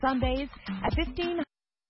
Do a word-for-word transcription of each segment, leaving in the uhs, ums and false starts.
Sundays at fifteen.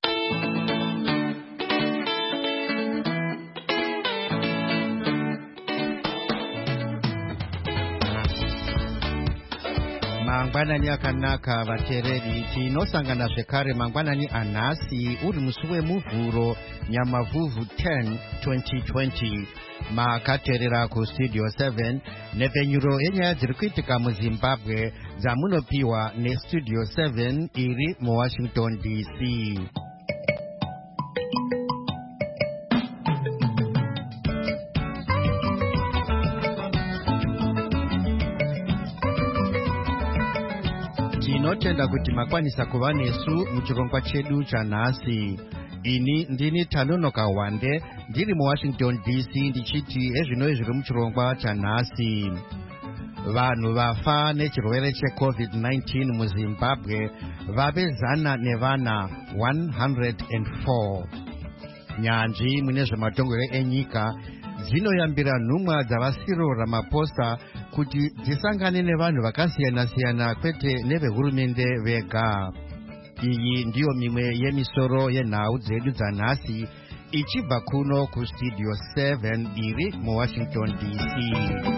Mangwanani akanaka vateereri tinosangana zvekare mangwanani anhasi uri musi wemuvhuro nyamavhuvhu ten twenty twenty makateerera kustudio seven nepfenyuro yenyaya dziri kuitika muzimbabwe dzamunopiwa nestudio seven iri muwashington D C. Tinotenda kuti makwanisa kuva nesu muchirongwa chedu chanhasi. Ini ndini Tanonoka Wande ndiri muwashington D C ndichiti ezvino zviri muchirongwa chanhasi. Vanhu vafa nechirwere checovid nineteen muzimbabwe vapezana nevana one hundred four. Nyanzvi mune zvematongero enyika dzinoyambira nhumwa dzavasiro Ramaphosa kuti dzisangane nevanhu vakasiyana-siyana kwete nevehurumende vega. Iyi ndiyo mimwe yemisoro yenhau dzedu dzanhasi ichibva kuno kustudio seven iri muwashington D C.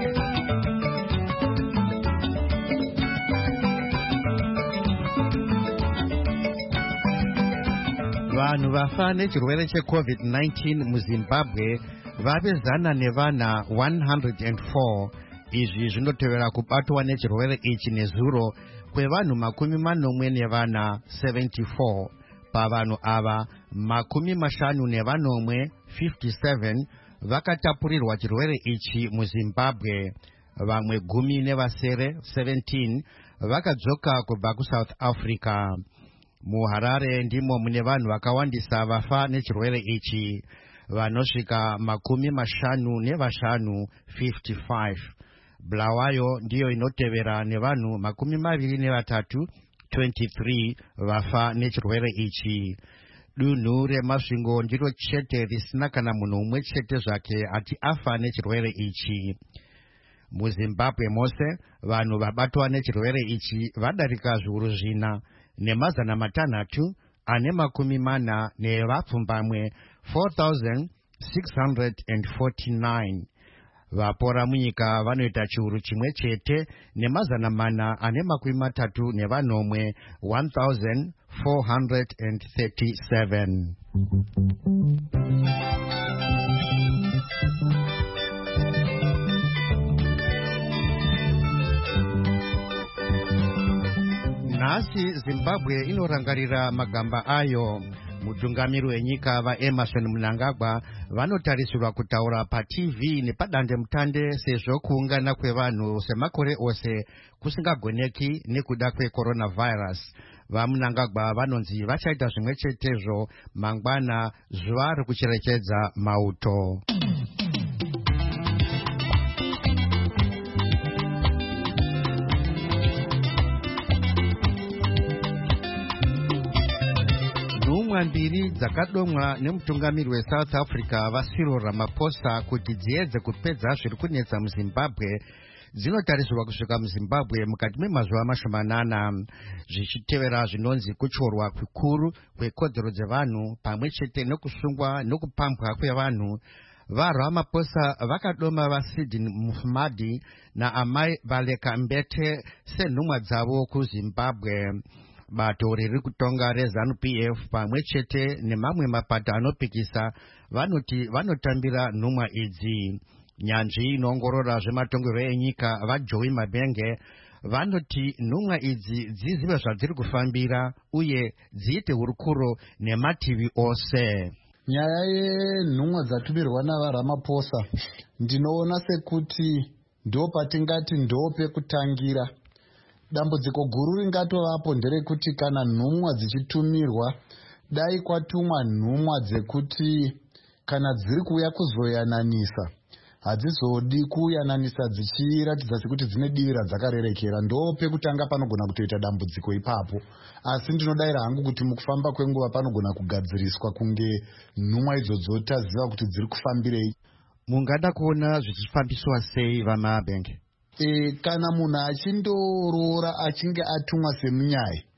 Vanhu vafa nechirwere checovid nineteen muzimbabwe vapezana nevana one hundred four. Izvi zvinotevera kubatwa nechirwere ichi nezuro kwevanhu makumi manomwe nevana seventy-four. Pavanhu ava makumi mashanu nevanomwe fifty-seven vakatapurirwa chirwere ichi muzimbabwe. Vamwe gumi nevasere seventeen vakadzoka kubva kuSouth Africa. MuHarare ndimo mune vanhu vakawandisa vafa nechirwere ichi, vanosvika makumi mashanu nevashanu fifty-five. Bulawayo ndiyo inotevera nevanhu makumi maviri nevatatu twenty-three vafa nechirwere ichi. Dunhu reMasvingo ndiro chete risina kana munhu umwe chete zvake ati afa nechirwere ichi. MuZimbabwe mose vanhu vabatwa nechirwere ichi vadarika zviuru zvina nemazana matanhatu ane makumi mana nevapfumbamwe four thousand six hundred forty-nine. Vapora munyika vanoita chiuru chimwe chete nemazana mana ane makumi matatu nevanomwe one thousand four hundred thirty-seven. Nhasi Zimbabwe inorangarira magamba ayo. Mutungamiri wenyika vaEmerson Mnangagwa vanotarisirwa kutaura paT V nepadande mutande sezvo kuungana kwevanhu semakore ose kusingagoneki nekuda kwecoronavirus. VaMnangagwa vanonzi vachaita zvimwe chetezvo mangwana zuva rekucherechedza mauto. Mbiri dzakadomwa nemutungamiri weSouth Africa vaCyril Ramaphosa kuti dziedze kupedza zviri kunetsa muZimbabwe dzinotarisirwa kusvika muZimbabwe mukati memazuva mashomanana, zvichitevera zvinonzi kutyorwa kukuru kwekodzero dzevanhu pamwe chete nokusungwa nokupambwa kwevanhu. VaRamaphosa vakadoma vaSydney Mufamadi naAmai Baleka Mbete senhumwa dzavo kuZimbabwe. Bato riri kutonga reZANU P F pamwe chete nemamwe mapato anopikisa vanoti vanotambira nhumwa idzi. Nyanzvi inoongorora zvematongero enyika vaJoey Mabenge vanoti nhumwa idzi dzizive zvadziri kufambira uye dziite hurukuro nemativi ose. Nyaya yenhumwa dzatumirwa navaRamaphosa ndinoona sekuti ndo patingati ndo pekutangira. Dambudziko guru ringatovapo nderekuti kana nhumwa dzichitumirwa dai kwatumwa nhumwa dzekuti kana dziri kuuya kuzoyananisa hadzizodi kuyananisa dzichiratidza sekuti dzine divi radzakarerekera. Ndo pekutanga panogona kutoita dambudziko ipapo, asi ndinodayira hangu kuti mukufamba kwenguva panogona kugadziriswa kunge nhumwa idzodzo taziva kuti dziri kufambirei. Mungada kuona zvichifambiswa sei vaMabenge? E, kana munhu achindorora achinge atumwa semunyai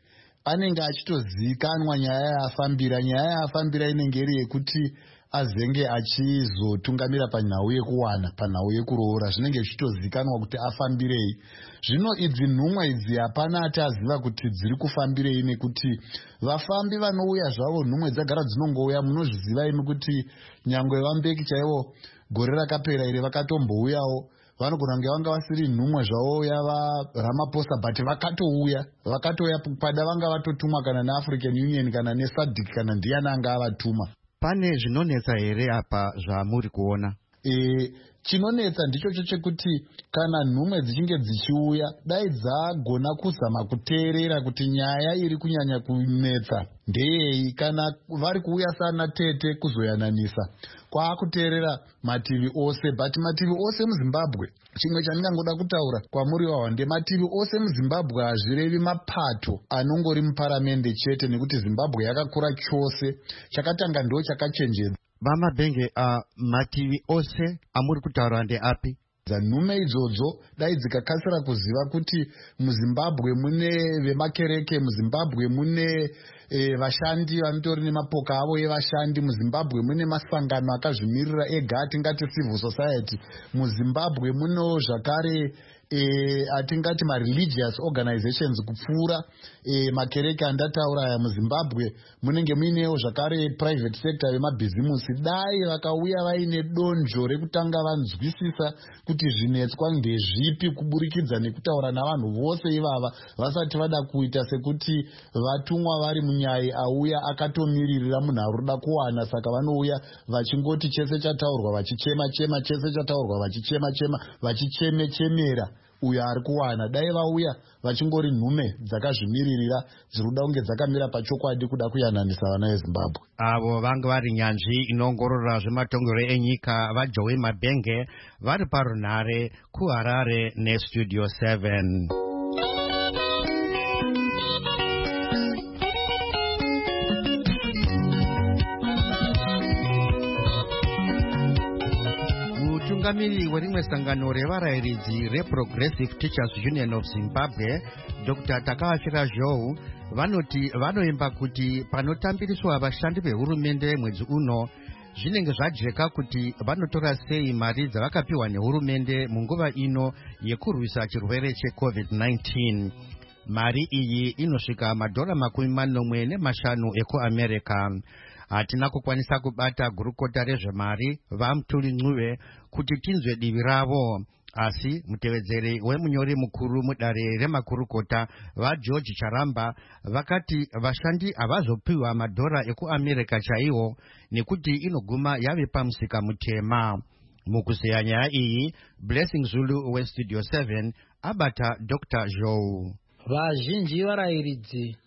anenge achitozikanwa nyaya yaafambira. Nyaya yaafambira inenge iri yekuti azenge achizotungamira panhau yekuwana, panhau yekuroora. Zvinenge zvichitozikanwa kuti afambirei. Zvino idzi nhumwa idzi hapana ataziva kuti dziri kufambirei, nekuti vafambi vanouya zvavo, nhumwe dzagara dzinongouya. Munozviziva imi kuti nyangwe vambeki chaivo gore rakapera ire vakatombouyawo. Vanogona kunge vanga vasiri nhumwa zvavo yava Ramaphosa, but vakatouya. Vakatouya pada vanga vatotumwa kana neAfrican Union kana neSADC kana ndiani anga avatuma. Pane zvinonetsa here apa zvamuri kuona? E, chinonetsa ndicho chekuti kana nhumwe dzichinge dzichiuya, dai dzagona kuzama kuteerera kuti nyaya iri kunyanya kunetsa ndeyei. Kana vari kuuya sana Tete kuzoyananisa, kwaakuteerera mativi ose, but mativi ose muZimbabwe, chimwe chandingangoda kutaura kwamuri wahwande, mativi ose muZimbabwe hazvirevi mapato anongori muparamende chete, nekuti Zimbabwe yakakura chose. Chakatanga ndo chakachenjedza. Vamabhenge, uh, mativi ose amuri kutaura ndeapi? Nhume idzodzo dai dzikakasira kuziva kuti muZimbabwe mune vemakereke, muZimbabwe mune e, vashandi vanotori nemapoka avo evashandi, muZimbabwe mune masangano akazvimirira ega atingati civil society, muZimbabwe muno zvakare e, atingati mareligious organizations kupfuura e, makereke andataura aya. muZimbabwe munenge muinewo zvakare private sector vemabhizimusi. Dai vakauya vaine donzvo rekutanga vanzwisisa kuti zvinetswa ndezvipi kuburikidza nekutaura navanhu vose ivava vasati vada kuita sekuti vatumwa vari munyaya auya akatomiririra munhu aroda kuwana, saka vanouya vachingoti chese chataurwa vachichema chema, chese chataurwa vachichema chema, vachichemechemera uyo ari kuwana. Dai vauya vachingori nhume dzakazvimiririra dzinoda kunge dzakamira pachokwadi kuda kuyananisa vana veZimbabwe. Avo vanga vari nyanzvi inoongorora zvematongero enyika vaJoey Mabhenge vari parunhare kuHarare neStudio seven. Mutungamiri werimwe sangano revarayiridzi reProgressive Teachers Union of Zimbabwe, Doctor Takavashira Zhou, vanoti vanoimba kuti panotambiriswa vashandi vehurumende mwedzi uno zvinenge zvajeka kuti vanotora sei mari dzavakapiwa nehurumende munguva ino yekurwisa chirwere cheCovid nineteen. Mari iyi inosvika madhora makumi manomwe nemashanu ekuAmerica. Hatina kukwanisa kubata gurukota rezvemari vaMutuli Ncube kuti tinzwe divi ravo, asi mutevedzeri wemunyori mukuru mudare remakurukota vaGeorge Charamba vakati vashandi havazopiwa madhora ekuAmerica chaiwo nekuti inoguma yave pamusika mutema. Mukuzeya nyaya iyi, Blessing Zulu weStudio seven abata Doctor Zhou. Vazhinji varayiridzi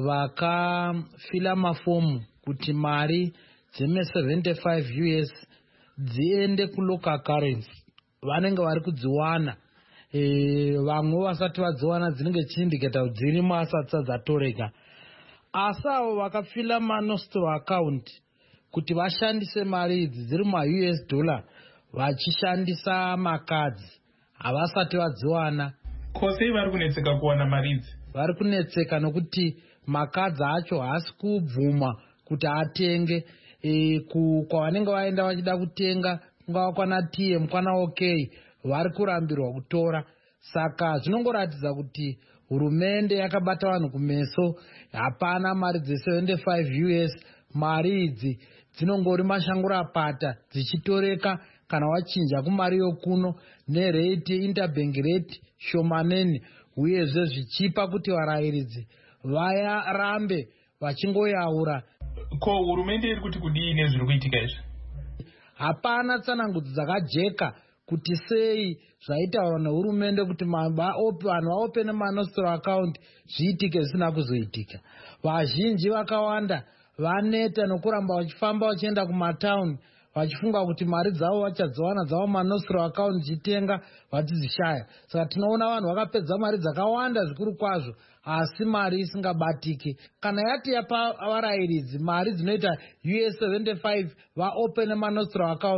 vakafila mafomu kuti mari dzeme seventy-five U S dziende kulocal currency vanenge vari kudziwana. E, vamwe vasati vadziwana dzinenge chiindiketa kuti dzirimo asati dzatoreka. Asi avo vakafila manostor account kuti vashandise mari idzi dziri ma-U S dollar vachishandisa makadzi havasati vadziwana. Kosei vari kunetseka kuwana mari idzi? Vari kunetseka nokuti makadzi acho haasi kubvuma kuti atenge e, kwavanenge vaenda vachida kutenga kungava kwana T M kwana OK vari kurambirwa kutora. Saka zvinongoratidza kuti hurumende yakabata vanhu kumeso. Hapana mari dze seventy-five U S. Mari idzi dzinongori mashangura pata dzichitoreka kana wachinja kumari yokuno nerate interbank rate shomaneni, uyezve zvichipa kuti varayiridzi varambe vachingoyaura. Ko hurumende iri kuti kudii nezviri kuitika izvi? Hapana tsanangudzo dzakajeka kuti sei zvaitaurwa nehurumende kuti vanhu vaopene manostor account zviitike zvisina kuzoitika. Vazhinji vakawanda vaneta nokuramba vachifamba vachienda kumatauni vachifunga kuti mari dzavo vachadziwana dzavo manostor account chitenga vachizishaya. Saka tinoona vanhu vakapedza mari dzakawanda zvikuru kwazvo asi mari isingabatiki. Kana yati yapa varayiridzi mari dzinoita U S seventy-five vaopene manostor account,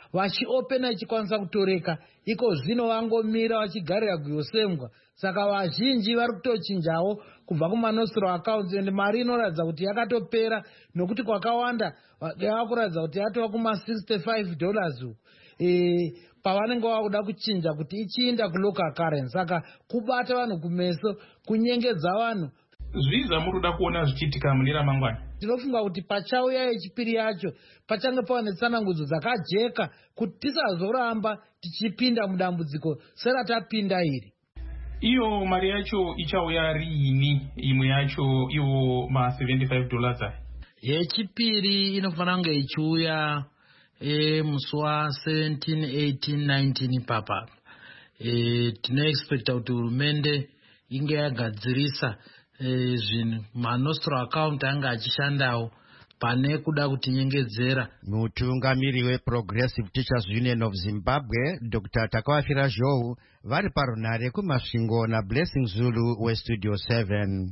vachiopena ichikwanisa kutoreka, iko zvino vangomira vachigarira kuyosengwa. Saka vazhinji vari kutochinjawo kubva kumanosro accounts, and mari inoratidza kuti yakatopera, nokuti kwakawanda yava kuratidza kuti yatova kuma sixty-five dollars e, pavanenge vakuda kuchinja kuti ichiinda kulocal currency. Saka kubata vanhu kumeso, kunyengedza vanhu. Zviza muruda kuona zvichiitika mune ramangwana? Tinofunga kuti pachauya yechipiri yacho pachange pava netsanangudzo dzakajeka kuti tisazoramba tichipinda mudambudziko seratapinda iri. Iyo mari yacho ichauya riini, imwe yacho iwo ma seventy-five dollars aya? Yechipiri inofanira kunge ichiuya e, musi wa seventeen, eighteen, nineteen papa. E, tinoexpecta kuti hurumende inge yagadzirisa e, zvinhu manosro account anga achishandawo pane kuda kutinyengedzera. Mutungamiri weProgressive Teachers Union of Zimbabwe Doctor Takawafira Zhou vari parunare kumasvingo na Blessing Zulu weStudio seven.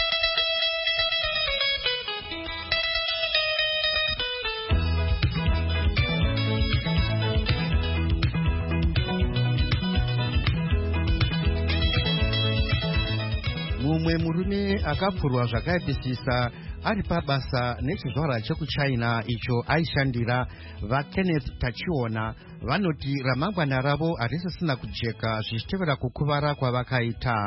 Mumwe murume akapfurwa zvakaipisisa ari pabasa nechizvara chekuchina icho aishandira vaKenneth Tachiona vanoti ramangwana ravo harisisina kujeka zvichitevera kukuvara kwavakaita.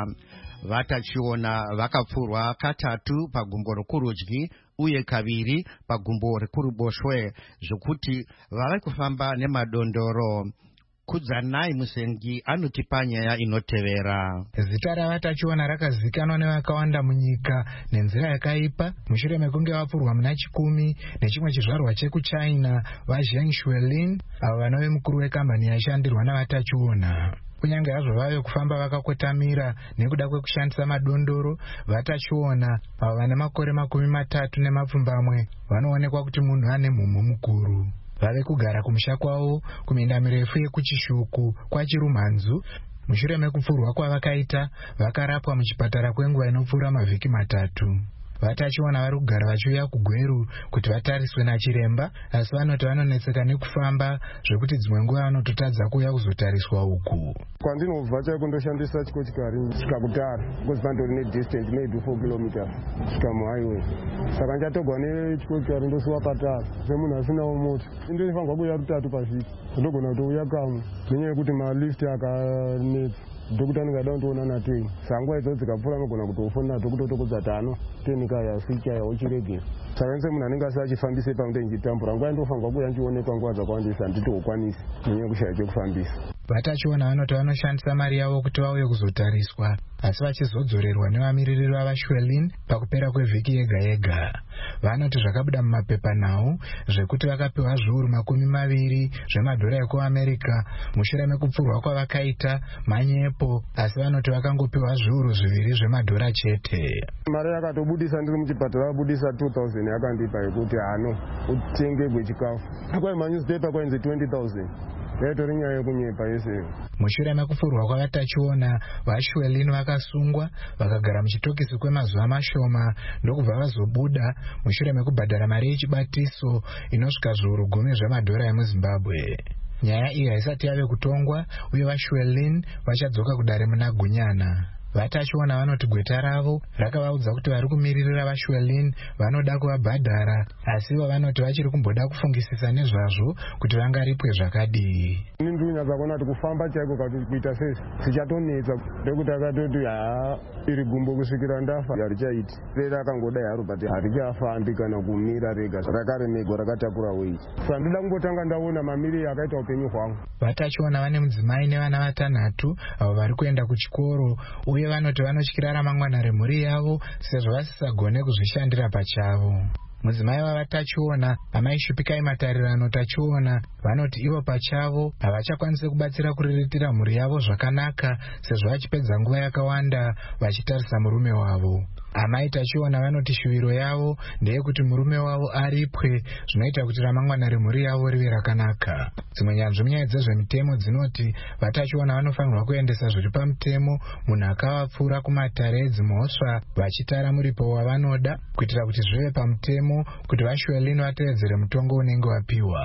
VaTachiona vakapfurwa katatu pagumbo rokurudyi uye kaviri pagumbo rekuruboshwe zvokuti vava kufamba nemadondoro. Kudzanai Musengi anotipa nyaya inotevera. Zita raVaTachiona rakazikanwa nevakawanda munyika nenzira yakaipa mushure mekunge vapfurwa muna chikumi nechimwe chizvarwa chekuchina vaZheng Shuilin, avo vanove mukuru wekambani yaishandirwa navaTachiona. Kunyange hazvo vave kufamba vakakotamira nekuda kwekushandisa madondoro, VaTachiona avo vane makore makumi matatu nemapfumbamwe vanoonekwa kuti munhu ane mhumhu mukuru. Vave kugara kumusha kwavo kuminda mirefu yekuchishuku kwaChirumhanzu. Mushure mekupfurwa kwavakaita, vakarapwa muchipatara kwenguva inopfuura mavhiki matatu. VaTachiona vari kugara vachiuya kuGweru kuti vatariswe nachiremba, asi vanoti vanonetseka nekufamba zvekuti dzimwe nguva vanototadza kuuya kuzotariswa uku. Kwandinobva chaiko ndoshandisa chikochikari chikakutara because pandori nedistance maybe four kilometers kusvika muhighway. Saka ndichatogwa nechikochikari ndosiwa patara semunhu asinawo mota. Ndinofanirwa kuuya rutatu pavhiki, ndogona kutouya kamwe nenyaya yekuti malift akanetsa. Dhokota ndingada kundoona nateni. Sangwa idzodzo dzikapfuura anogona kutofonera dhokota otokudza kuti ano teni kaya switch aya uchiregera. Saka nse munhu anenge asi achifambisa panguva ndichitambura nguva ndofanirwa kuuya ndichionekwa nguva dzakawandisa handitokwanisi nenyaya yekushaya chekufambisa. VaTachiona vanoti vanoshandisa mari yavo kuti vauye kuzotariswa, asi vachizodzorerwa nevamiririri vavaShuilin pakupera kwevhiki yega yega. Vanoti zvakabuda mumapepa nhau zvekuti vakapiwa zviuru makumi maviri zvemadhora ekuAmerica mushure mekupfurwa kwavakaita manyepo, asi vanoti vakangopiwa zviuru zviviri zvemadhora chete. Mari yakatobudisa ndiri muchipatara vabudisa two thousand yakandipa yekuti ano utenge gwechikafu. Kwai manyuzipepa kwainzi twenty thousand. Yatori nyaya yekunyepa yese. Mushure mekupfurwa kwavaTachiona, vaShuilin vakasungwa vakagara muchitokisi kwemazuva mashoma ndokubva vazobuda mushure mekubhadhara mari yechibatiso inosvika zviuru gumi zvemadhora emuZimbabwe. Nyaya iyi haisati yave kutongwa uye vaShuilin vachadzoka kudare muna Gunyana. VaTachiona vanoti gweta ravo rakavaudza kuti vari kumiririra vaShuilin vanoda kuvabhadhara, asivo vanoti vachiri kumboda kufungisisa nezvazvo kuti vangaripwe zvakadii. Ini ndikunyatsa kuona kuti kufamba chaiko kuita sesi zvichatonetsa ndekuti akatoti haa iri gumbo kusvikira ndafa harichaiti. Rera akangodai haro but harichafambi kana kumira rega, rakaremegwa rakatakura weight. Saka ndida kungotanga ndaona mamiriro akaita upenyu hwangu. VaTachiona vane mudzimai nevana vatanhatu avo vari kuenda kuchikoro uye vanoti vanotyira ramangwana remhuri yavo sezvo vasisagone kuzvishandira pachavo. Mudzimai wavaTachiona, amai Shupikai Matarirano Tachiona, vanoti ivo pachavo havachakwanisi kubatsira kuriritira mhuri yavo zvakanaka sezvo vachipedza nguva yakawanda vachitarisa murume wavo. Amai Tachiona vanoti shuviro yavo ndeyekuti murume wavo aripwe, zvinoita kuti ramangwana remhuri yavo rive rakanaka. Dzimwe nyanzvi munyaya dzezvemitemo dzinoti VaTachiona vanofanirwa kuendesa zviri pamutemo munhu akavapfuura kumatare edzimhosva vachitara muripo wavanoda kuitira kuti zvive pamutemo kuti vaShuilin vateedzere mutongo unenge wapiwa.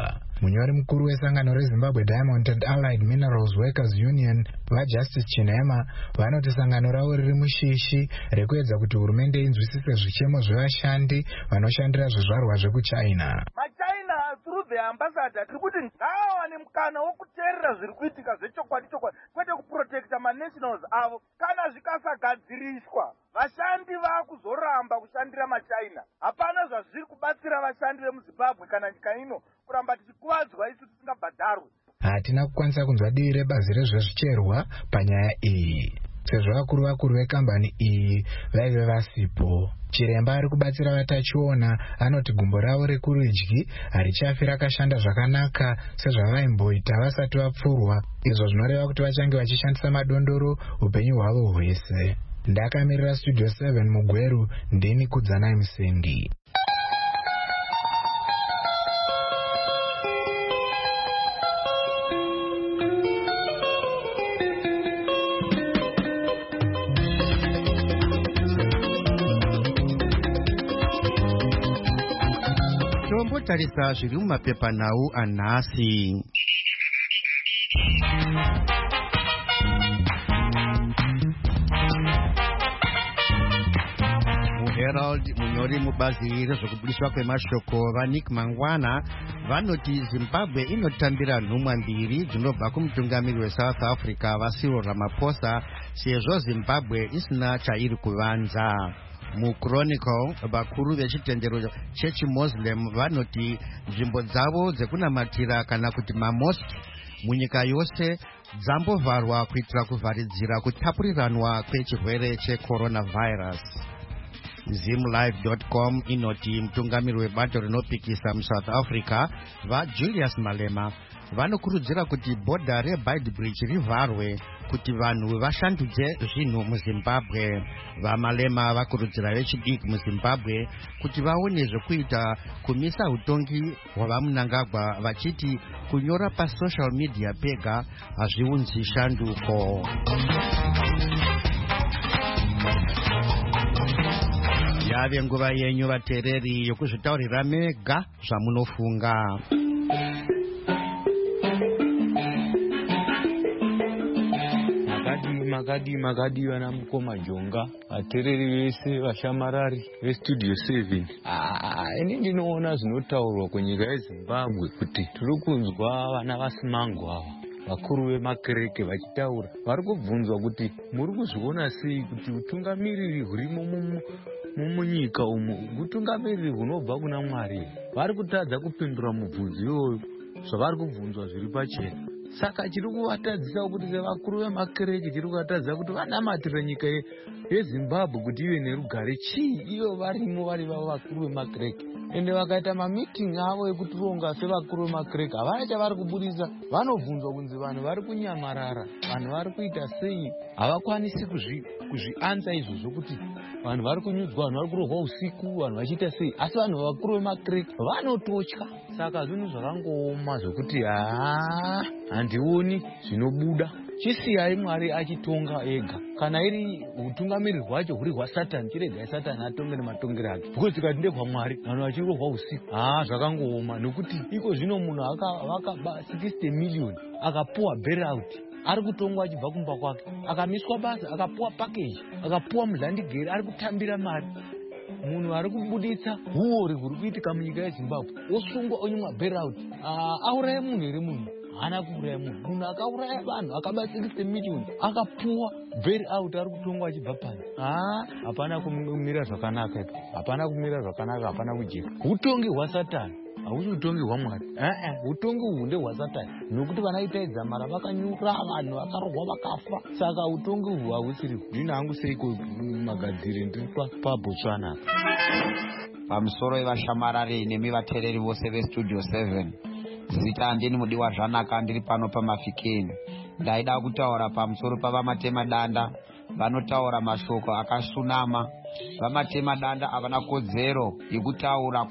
munyori mukuru wesangano reZimbabwe Diamond and Allied Minerals Workers Union vaJustice Chinema vanoti sangano ravo riri mushishi rekuedza kuti hurumende inzwisise zvichemo zvevashandi vanoshandira zvizvarwa zvekuchina. Through the ambassador tiri kuti ngaawane mukana wokuteerera zviri kuitika zvechokwadi chokwadi kwete kuprotecta manationals avo. Kana zvikasagadziriswa vashandi vaakuzoramba kushandira machina. Hapana zvazviri kubatsira vashandi vemuZimbabwe kana nyika ino kuramba tichikuvadzwa isu tisingabhadharwe. Hatina kukwanisa kunzwa divi rebazi rezvezvicherwa panyaya iyi sezvo vakuru vakuru vekambani iyi vaive vasipo. Chiremba ari kubatsira vatachiona anoti gumbo ravo rekurudyi harichafi rakashanda zvakanaka sezvavaimboita vasati vapfurwa, izvo zvinoreva kuti vachange vachishandisa madondoro upenyu hwavo hwese. Ndakamirira Studio seven Mugweru, ndini Kudzanai Musendi. Tarisa zviri mumapepanhau anhasi. Herald munyori mubazi rezvekubudiswa kwemashoko vaNick Mangwana vanoti Zimbabwe inotambira nhumwa mbiri dzinobva kumutungamiri weSouth Africa vaCyril Ramaphosa sezvo Zimbabwe isina chairi kuvanza. MuChronicle vakuru vechitendero chechiMuslim vanoti nzvimbo dzavo dzekunamatira kana kuti mamoski munyika yose dzambovharwa kuitira kuvharidzira kutapuriranwa kwechirwere checoronavirus. Zimlive dot com inoti mutungamiri webato rinopikisa muSouth Africa vaJulius Malema vanokurudzira kuti bhodha reBeitbridge rivharwe kuti vanhu vashandudze zvinhu muZimbabwe. VaMalema vakurudzira vechidiki muZimbabwe kuti vaone zvekuita kumisa utongi hwavaMnangagwa vachiti kunyora pasocial media pega hazviunzi shanduko. Yave nguva yenyu vateereri yokuzvitaurira mega zvamunofunga. Makadi makadi vana mukoma jonga vateereri vese vashamarari veStudio seven. Ah, ini ndinoona zvinotaurwa kwenyika yeZimbabwe kuti tiri kunzwa vana vaSimango ava vakuru vemakereke vachitaura. Vari kubvunzwa kuti muri kuzviona sei kuti utungamiriri hurimo mumunyika umu utungamiriri hunobva kuna Mwari. Vari kutadza kupindura mubvunzo iyoyo zvavari kubvunzwa zviri pachena. Saka chiri kuvatadzisa kuti sevakuru vemakereke chiri kuvatadzisa kuti vanamatire nyika yeZimbabwe kuti ive nerugare chii iyo varimo vari vavo vakuru vemakereke. Ende vakaita mamitingi avo ekutonga sevakuru vemakereke havana chavari kubudisa. Vanobvunzwa kunzi vanhu vari kunyamarara, vanhu vari kuita sei, havakwanisi kuzvianza izvozvo kuti vanhu vari kunyudzwa, vanhu vari kurohwa usiku, vanhu vachiita sei. Asi vanhu vakuru vemakereke vanototya. Saka zvinhu zvakangooma zvokuti haa handioni zvinobuda. Chisiyai Mwari achitonga ega. Kana iri utungamiriri hwacho huri hwaSatani, chiregai Satani atonge nematongero ake. Because tikati ndehwaMwari, vanhu vachirohwa usiku. Haa zvakangooma nokuti iko zvino munhu akaba sixty million akapuwa bailout. Ari kutongwa achibva kumba kwake. Akamiswa basa, akapuwa package, akapuwa muzandigeri, ari kutambira mari. Munhu ari kubuditsa huori huri kuitika munyika yeZimbabwe. Osungwa onyimwa bailout. Auraya munhu here munhu? Hana kuuraya munhu. Munhu akauraya vanhu akaba sixty million akapuwa bailout ari kutongwa achibva panze. Ah, hapana kumira zvakanaka ipo. Hapana kumira zvakanaka, hapana kujeka. Utongi hwaSatani. Hausi utongi hwaMwari. Eh, utongi uhu ndehwaSatani. Nokuti vanaitaidza mara vakanyura vanhu vakarohwa vakafa. Saka utongi uhu hausiri. Ndina hangu siriko magadziri ndiri paBotswana. Pamusoro yevashamarari nemi vateereri vose veStudio seven. Zita ndini mudiwa zvanaka ndiri pano pamafikeni. Ndaida kutaura pamusoro pavamatema danda vanotaura mashoko akasunama. Vamatema danda havana kodzero yekutaura.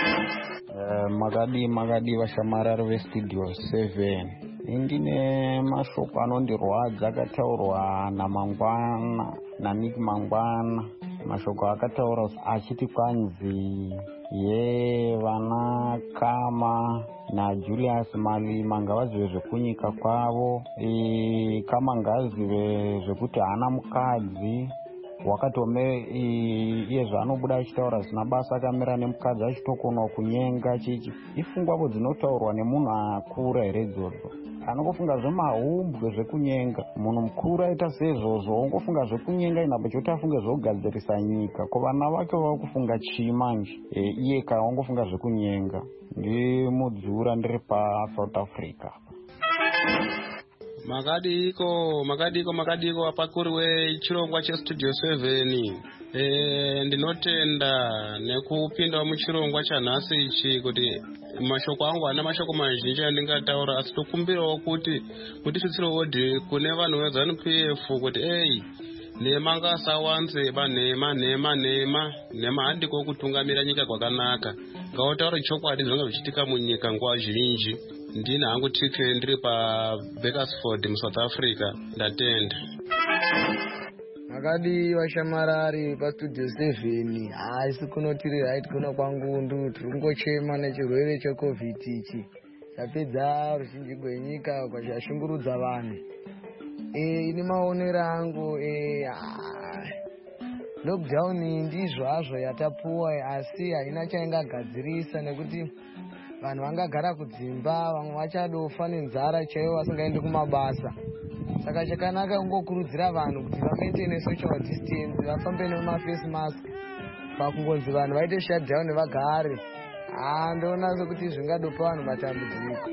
Uh, magadi magadi vashamarari veStudio seven. Indine mashoko anondirwadza akataurwa naMangwana naNick Mangwana mashoko akataura achiti kwanzi ye vana Kama naJulius Malema ngavazive zvekunyika kwavo. E, Kama ngaazive zvekuti haana mukadzi wakatome iye zvaanobuda achitaura zvisina basa akamira nemukadzi achitokonawo kunyenga chichi ifungwavo dzinotaurwa nemunhu akura here idzodzo. Anokufunga zvemahumbwe zvekunyenga munhu mukuru aita sezvozvo ongofunga zvekunyenga inapo choti afunge zvokugadzirisa nyika ko vana vake vakufunga chii manje e, iye ka ongofunga zvekunyenga. Ndimudzura ndiri paSouth Africa. Makadiko, makadiko, makadiko apakuri wechirongwa chestudio seven. E, ndinotenda nekupinda muchirongwa chanhasi ichi kuti mashoko angu ana mashoko mazhinji andingataura asi tokumbirawo kuti mutisutsirewo odhi kune vanhu veZANU-P F kuti ei nhema ngasawanzeba nhema nhema nhema nhema handiko kutungamira nyika kwakanaka ngautaure chokwadi zvinenge zvichiitika munyika nguva zhinji. Ndini hangu T K ndiri paBakersford muSouth Africa. Ndatenda. Makadi vashamarari pastudio seven haisi kunotiri right kuno kwangundu tiri kungochema nechirwere checovid ichi chapedza ruzhinji rwenyika kwachashungurudza vanhu. E, ini maonero angu e, lockdown ndizvo hazvo yatapuwa asi haina chaingagadzirisa nekuti vanhu vangagara kudzimba vamwe vachadofa nenzara chaivo vasingaendi kumabasa. Saka chakanaka kungokurudzira vanhu kuti vamaintaine social distance vafambe nemaface mask pakungonzi vanhu vaite shutdown vagare. Ah, ndoona sekuti zvingadopa vanhu matambudziko.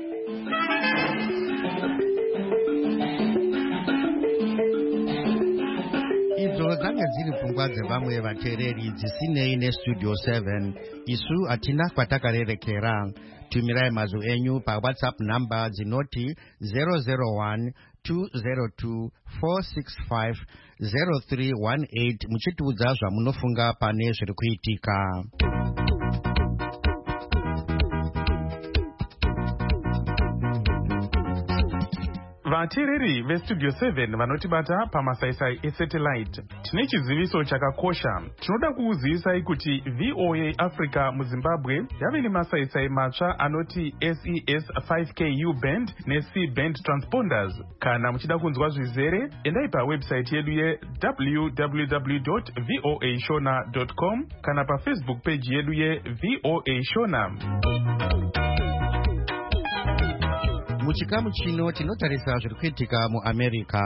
idzo dzange dziri pfungwa dzevamwe vateereri dzisinei nestudio seven. Isu hatina kwatakarerekera. Tumirai mazwi enyu pawhatsapp number dzinoti zero zero one two zero two four six five zero three one eight muchitiudza zvamunofunga pane zviri kuitika. Vateereri vestudio seven vanotibata pamasaisai esatellite, tine chiziviso chakakosha. Tinoda kuuzivisai kuti V O A Africa muZimbabwe yave nemasaisai matsva anoti S E S five K U band neC band transponders. Kana muchida kunzwa zvizere, endai pawebsite yedu ye w w w dot voa shona dot com kana pafacebook page yedu ye V O A Shona. Muchikamu chino tinotarisa zviri kuitika muAmerica.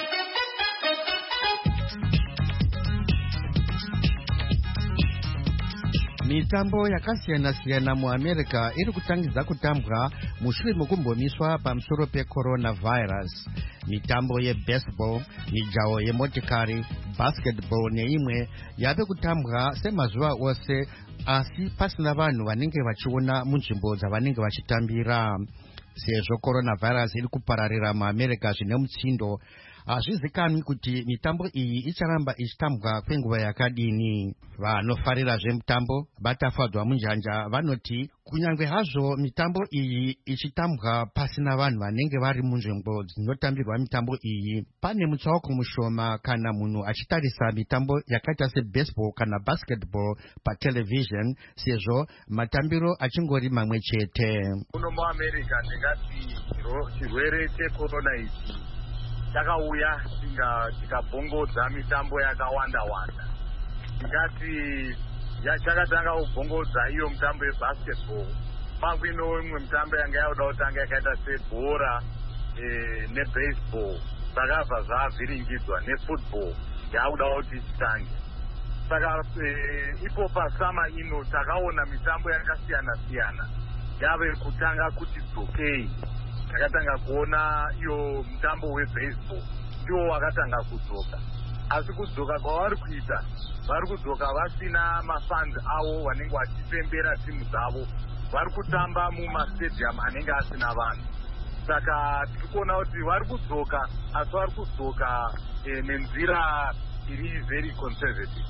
Mitambo yakasiyana siyana muAmerica iri kutangidza kutambwa mushure mekumbomiswa pamusoro pecoronavirus. Mitambo yebaseball, mijaho yemotikari, basketball neimwe yave kutambwa semazuva ose asi pasina vanhu vanenge vachiona munzvimbo dzavanenge vachitambira. Sezvo coronavirus iri kupararira muAmerica zvine mutsindo, hazvizikanwi kuti mitambo iyi icharamba ichitambwa kwenguva yakadini. Vanofarira zvemutambo vatafadzwa munjanja vanoti kunyange hazvo mitambo iyi ichitambwa pasina vanhu vanenge vari munzvimbo dzinotambirwa mitambo iyi, pane mutsauko mushoma kana munhu achitarisa mitambo yakaita sebaseball kana basketball patelevision, sezvo matambiro achingori mamwe chete. Kuno muAmerica ndingati chirwere checorona ichi takauya tikabhongodza mitambo yakawanda wanda. Ndingati chakatanga kubhongodza iyo mitambo yebasketball, pakuino imwe mitambo yanga yakuda kutanga yakaita sebhora e, nebaseball zvakabva zvavhiringidzwa, nefootball yakuda kuti chitange. Saka e, ipo pasama ino takaona mitambo yakasiyana siyana yave kutanga kuti dzokei. Takatanga kuona iyo mutambo webaseball ndiwo wakatanga kudzoka, asi kudzoka kwavari kuita vari kudzoka vasina mafans avo vanenge vachipembera timu dzavo, vari kutamba mumastadium anenge asina vanhu. Saka tiri kuona kuti vari kudzoka asi vari kudzoka e, nenzira iri very conservative.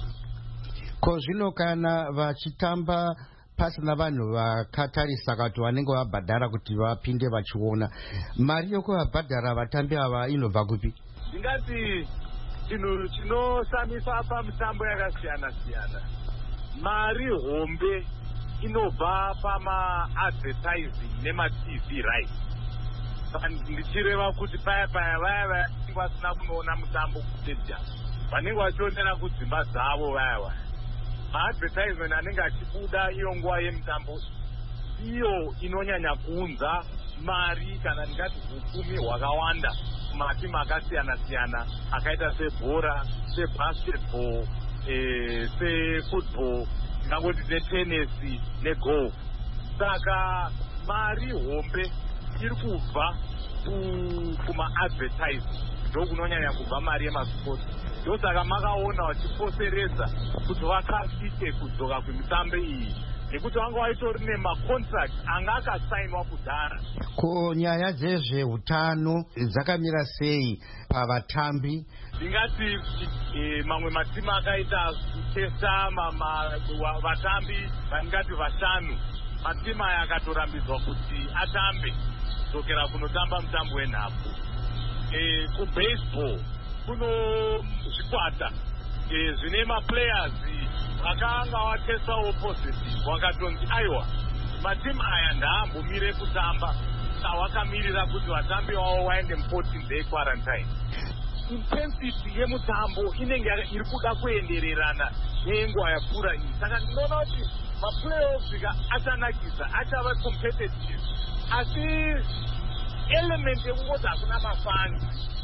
Ko zvino kana vachitamba pasina vanhu vakatarisa kuti vanenge vabhadhara kuti vapinde vachiona, mari yokuvabhadhara vatambi ava inobva kupi? Ndingati chinhu chinosamisa pamitambo yakasiyana siyana, mari hombe inobva pamaadvertising nematv right. Ndichireva kuti paya paya vaya vaya vasina kunoona mutambo kustadium vanenge vachionera kudzimba dzavo vaya vaya maadvertisement anenge achibuda iyo nguva yemutambo iyo inonyanya kuunza mari kana ndingati hukumi hwakawanda kumatimu akasiyana siyana akaita sebhora, sebasketball, eh, sefootball, ngangoti netenesi negolf. Saka mari hombe iri kubva kumaadvertising ndokunonyanya kubva mari yemasport. Ndosaka makaona vachiposeredza kuti vakasike kudzoka kwemitambo iyi nekuti vanga vaitori nemacontract anga akasainwa kudhara. Ko nyaya dzezveutano dzakamira sei pavatambi? Ndingati e, mamwe matimu akaita kutesta vatambi vandingati vashanu, matimu aya akatorambidzwa kuti atambe kudzokera kunotamba mutambo wenhabvu. E, kubaseball kuno zvikwata e, zvine maplayers vakanga vatestawo positive, wakatonzi aiwa matimu aya ndaambomire kutamba, vakamirira kuti vatambi vavo vaende mu-fourteen day quarantine. Intensity yemutambo inenge iri kuda kuendererana nenguva yapfuura iyi. Saka ndinoona kuti maplayoffs achanakisa, achava competitive, asi element yekungoti hakuna mafans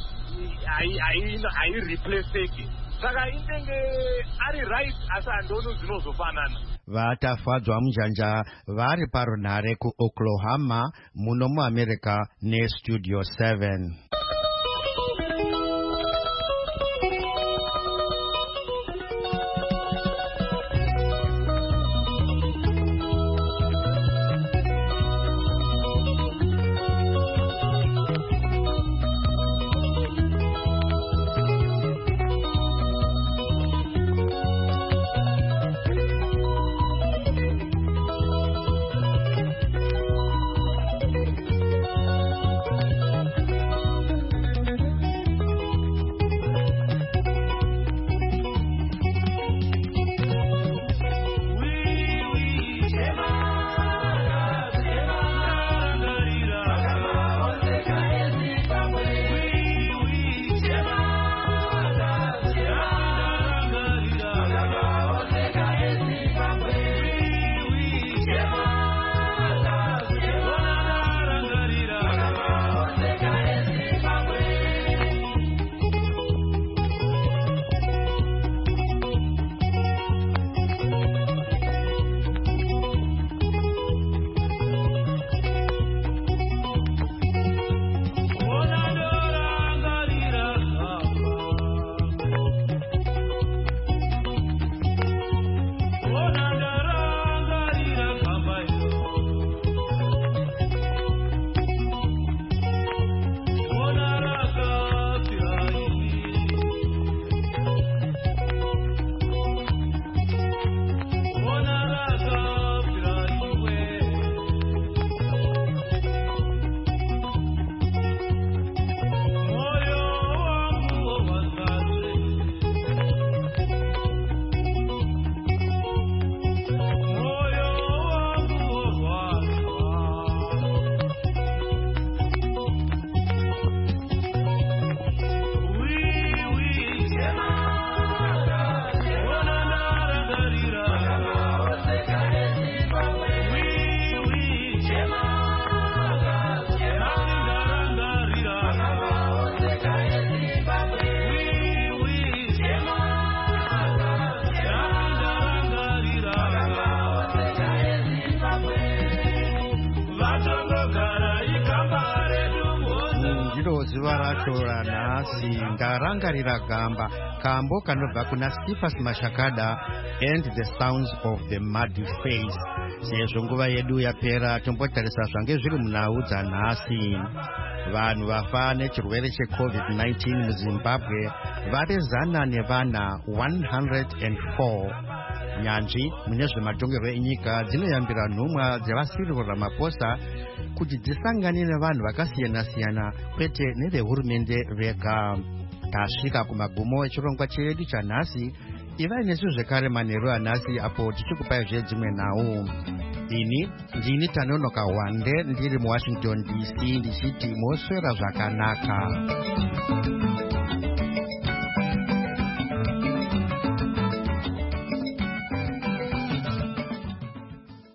haireplaceki. Saka inenge ari right, asi handoni zvinozofanana. Vatafadzwa munjanja vari parunhare kuOklahoma muno muAmerica neStudio seven. Zuva racho ranhasi ngarangarira gamba kambo kanobva kuna Stephens Mashakada and the Sounds of the Muddy Face. Sezvo nguva yedu yapera tombotarisa zvange zviri munhau dzanhasi. Vanhu vafa nechirwere checovid nineteen muZimbabwe vari zana nevana one hundred four. Nyanzvi mune zvematongerwo enyika dzinoyambira nhumwa dzevasiriro Ramaphosa kuti dzisangane nevanhu vakasiyana siyana kwete nevehurumende vega. tasvika kumagumo echirongwa chedu chanhasi. Ivai nesu zvekare manheru anhasi apo tichikupai zvedzimwe nhau. Ini ndini Tanonoka Wande ndiri muWashington D C ndichiti moswera zvakanaka.